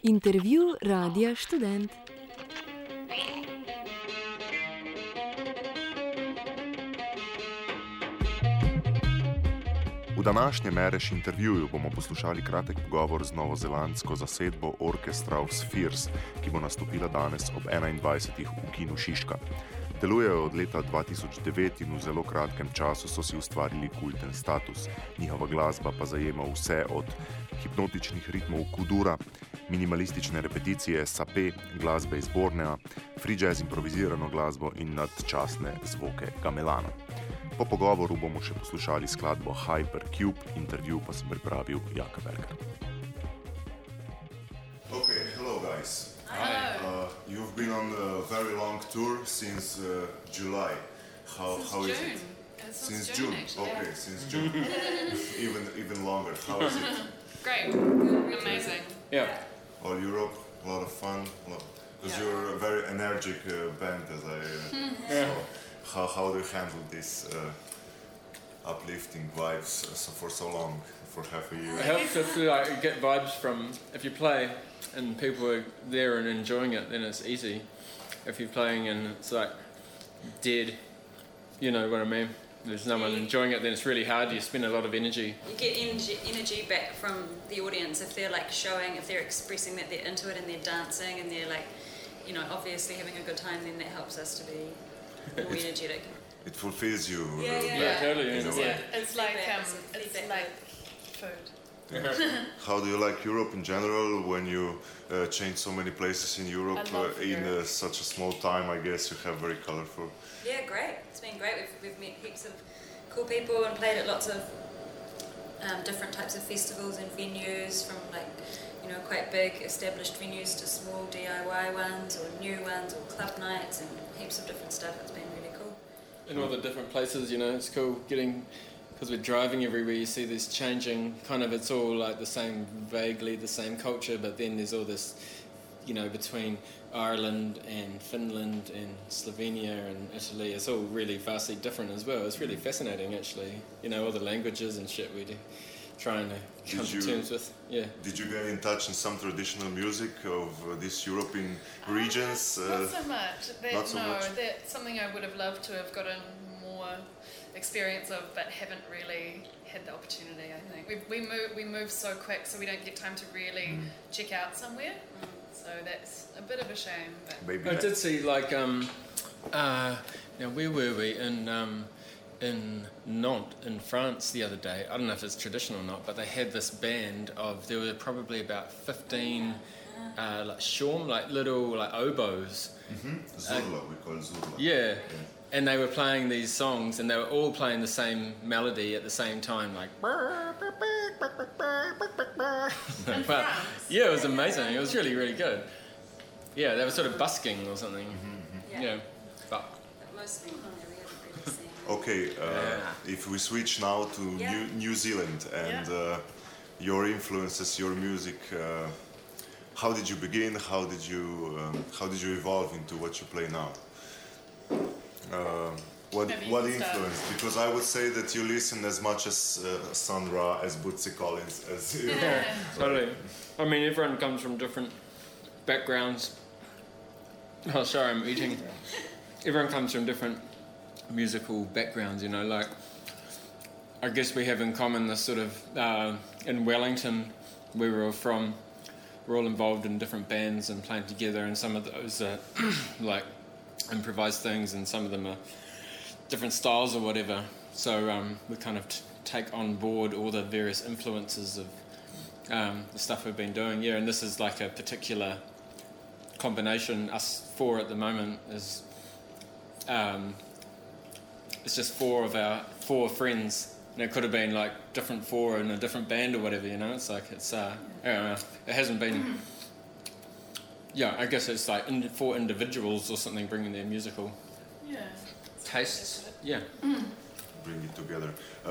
Intervju Radia Študent. V današnjem Mereš intervjuju bomo poslušali kratek pogovor z novozelandsko zasedbo Orchestra of Spheres, ki bo nastopila danes ob 21. v kinu Šiška. Delujejo od leta 2009 in v zelo kratkem času so si ustvarili kulten status. Njihova glasba pa zajema vse od hipnotičnih ritmov kudura, minimalistične repeticije sape, glasbe iz Bornea, free jazz improvizirano glasbo in nadčasne zvoke gamelana. Po pogovoru bomo še poslušali skladbo Hypercube, intervju pa sem pripravil Jaka Berger. Okay, hello guys. Hi. You've been on a very long tour since July. How is it? Since June. Actually. Okay, since June. even longer. How is it? Great. Amazing. Yeah. All Europe, a lot of fun. Because you're a very energetic band, as I saw. How do you handle this uplifting vibes for so long, for half a year? It helps if you get vibes from, if you play and people are there and enjoying it, then it's easy. If you're playing and it's like dead, you know what I mean? There's no one enjoying it, then it's really hard. You spend a lot of energy. You get energy back from the audience if they're like showing, if they're expressing that they're into it and they're dancing and they're like, you know, obviously having a good time, then that helps us to be more energetic. It fulfills you. Yeah, totally. In a way. It's like feedback. food. How do you like Europe in general when you change so many places in Europe I love in Europe. such a small time? I guess you have very colorful. Yeah, great. It's been great. We've met heaps of cool people and played at lots of different types of festivals and venues, from like, you know, quite big established venues to small DIY ones or new ones or club nights and heaps of different stuff. It's been really cool. In all the different places, you know, it's cool getting, because we're driving everywhere, you see this changing, kind of, it's all like the same, vaguely the same culture, but then there's all this, you know, between Ireland and Finland and Slovenia and Italy, it's all really vastly different as well. It's really fascinating, actually, you know, all the languages and shit we're trying to come to terms with. Yeah. Did you get in touch in some traditional music of these European regions? Not so much. Not so much? That's something I would have loved to have gotten more experience of, but haven't really had the opportunity. I think we move so quick, so we don't get time to really check out somewhere. So that's a bit of a shame. But Maybe I did see, like, now where were we? In Nantes, in France, the other day. I don't know if it's traditional or not, but they had this band of, there were probably about 15 like shawm, like little like oboes. Zurla, we call Zurla. Yeah. And they were playing these songs, and they were all playing the same melody at the same time, like. in France. Yeah, it was amazing. It was really, really good. Yeah, they were sort of busking or something. Yeah. But Mostly, we haven't really seen. Okay, if we switch now to New Zealand and your influences, your music, how did you begin? How did you evolve into what you play now? What Maybe you can influence? start. Because I would say that you listen as much as Sun Ra, as Bootsy Collins, as you. totally. I mean, everyone comes from different backgrounds. Oh, sorry, I'm eating. Everyone comes from different musical backgrounds, you know, like, I guess we have in common this sort of, in Wellington, where we were from, we're all involved in different bands and playing together, and some of those are like improvised things, and some of them are different styles or whatever. So we kind of take on board all the various influences of the stuff we've been doing. Yeah, and this is like a particular combination. Us four at the moment is it's just four of our four friends. And it could have been like different four in a different band or whatever, you know. It's like it's I don't know. It hasn't been. Yeah, I guess it's like four individuals or something bringing their musical tastes. Yeah. Bring it together.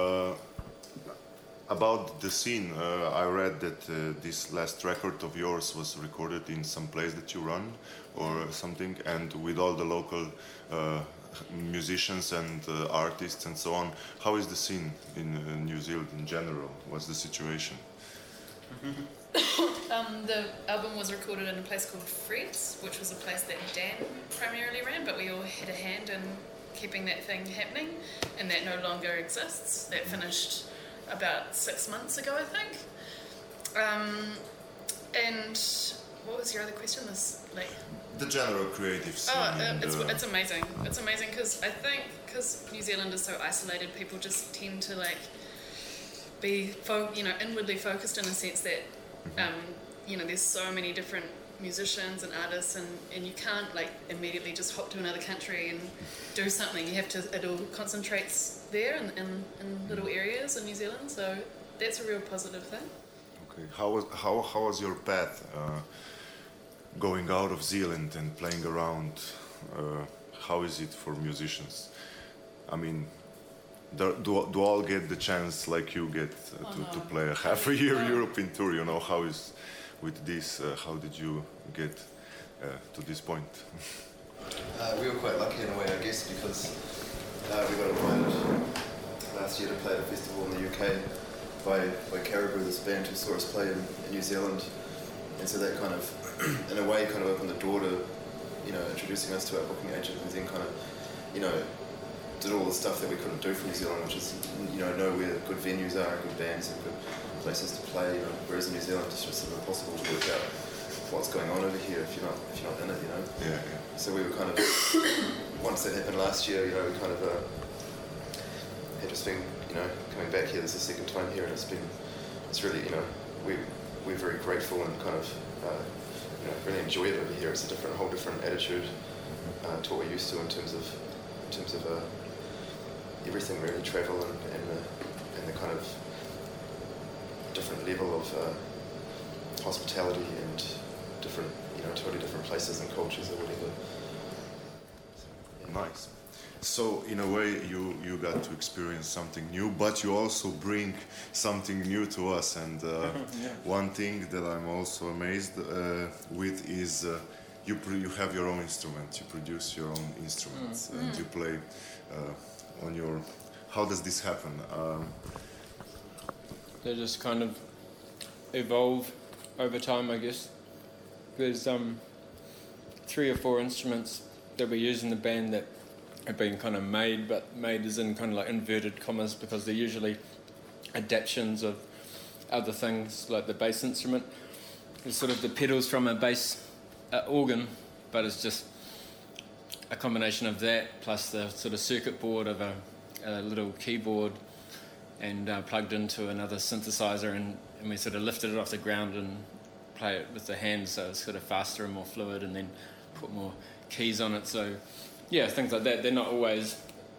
About the scene, I read that this last record of yours was recorded in some place that you run or something, and with all the local musicians and artists and so on. How is the scene in New Zealand in general? What's the situation? The album was recorded in a place called Fred's, which was a place that Dan primarily ran, but we all had a hand in keeping that thing happening, and that no longer exists. That finished about 6 months ago, I think. And what was your other question? The general creative scene. It's amazing. It's amazing because I think New Zealand is so isolated, people just tend to be inwardly focused in a sense that there's so many different musicians and artists, and you can't immediately just hop to another country and do something. You have to, it all concentrates there in little areas in New Zealand, so that's a real positive thing. Okay, how was your path going out of Zealand and playing around? How is it for musicians? I mean, do all get the chance like you get to play a half a year European tour? How is with this? How did you get to this point? We were quite lucky in a way, I guess, because we got invited last year to play at a festival in the UK by Caribou, this band who saw us play in New Zealand, and so that kind of, in a way, kind of opened the door to, introducing us to our booking agent, and then kind of, did all the stuff that we couldn't do from New Zealand, which is, know where good venues are, and good bands, and good places to play. Whereas in New Zealand, it's just impossible to work out what's going on over here if you're not in it. Yeah. So we were kind of, once that happened last year, we kind of had just been, coming back here. This is the second time here, and it's really, we're very grateful and kind of, really enjoy it over here. It's a whole different attitude to what we're used to in terms of everything, really, travel and the kind of different level of hospitality and different, totally different places and cultures or whatever. Nice. So in a way, you got to experience something new, but you also bring something new to us. And one thing that I'm also amazed with is you have your own instruments. You produce your own instruments, and you play on your. How does this happen? They just kind of evolve over time, I guess. There's 3 or 4 instruments that we use in the band that have been kind of made, but made as in kind of like inverted commas, because they're usually adaptations of other things, like the bass instrument. It's sort of the pedals from a bass organ, but it's just a combination of that plus the sort of circuit board of a little keyboard and plugged into another synthesizer, and we sort of lifted it off the ground and play it with the hands, so it's sort of faster and more fluid, and then put more keys on it. So yeah, things like that. They're not always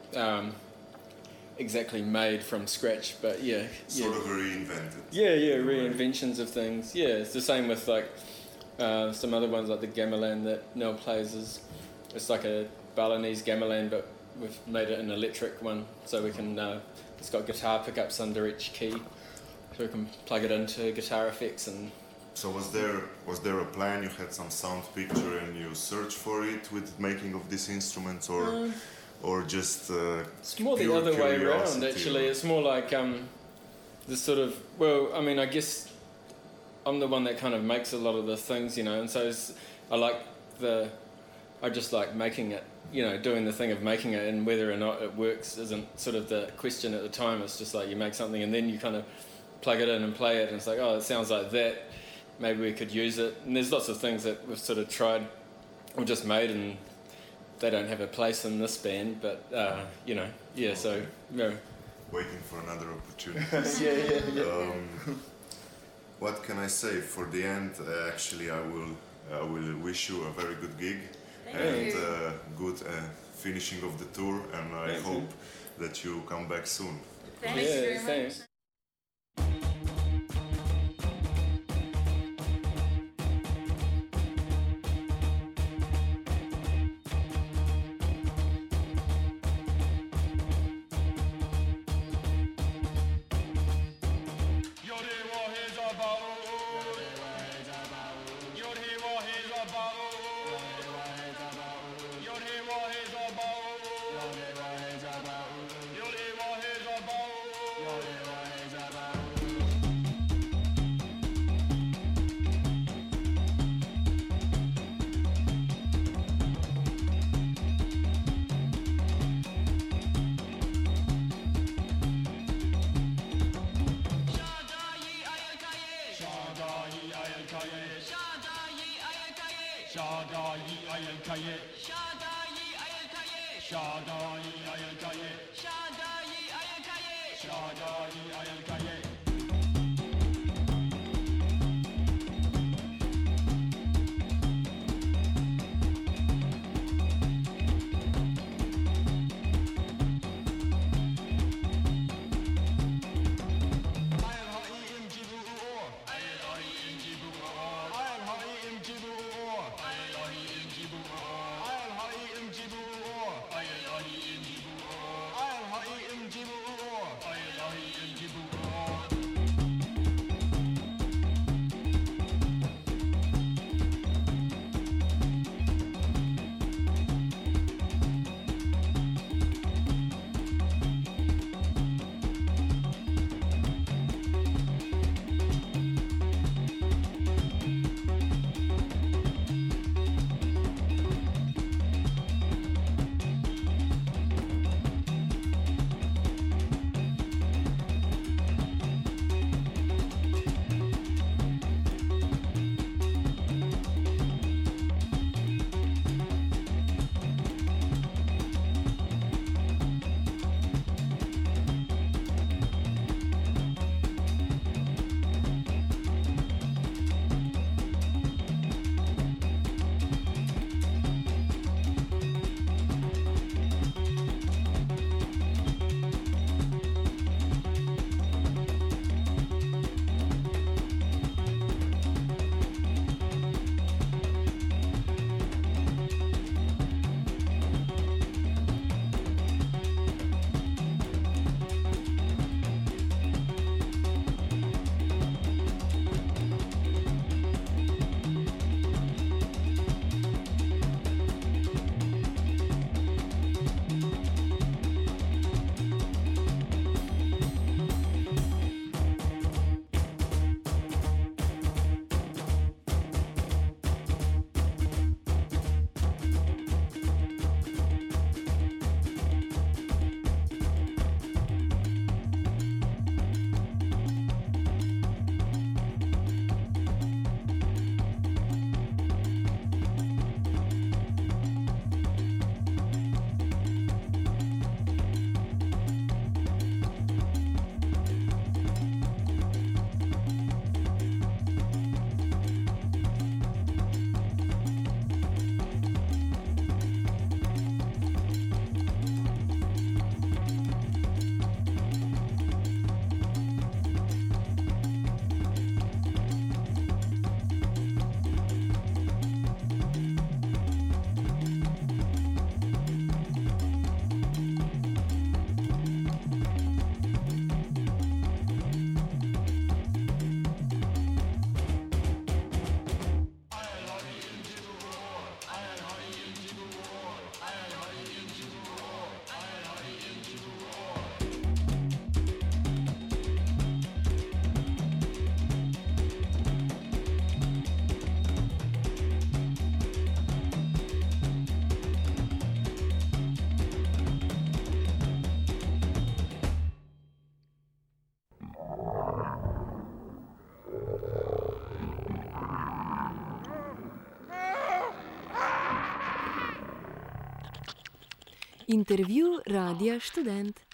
exactly made from scratch, but sort of reinvented. Reinventions of things. Yeah, it's the same with some other ones like the gamelan that Nell plays. It's like a Balinese gamelan, but we've made it an electric one, so we can. It's got guitar pickups under each key, so we can plug it into guitar effects. And so was there a plan? You had some sound picture and you searched for it with making of these instruments, or just it's more the other way around, actually. It's more like the sort of, well, I mean, I guess I'm the one that kind of makes a lot of the things, and so I just like making it, doing the thing of making it, and whether or not it works isn't sort of the question at the time. It's just like you make something and then you kind of plug it in and play it, and it's like, oh, it sounds like that, maybe we could use it. And there's lots of things that we've sort of tried or just made, and they don't have a place in this band, but so waiting for another opportunity. What can I say for the end? Actually, I will wish you a very good gig. Thank you. Good finishing of the tour, and I hope that you come back soon. Thanks very much. Thanks. Yo, Intervju Radia Študent.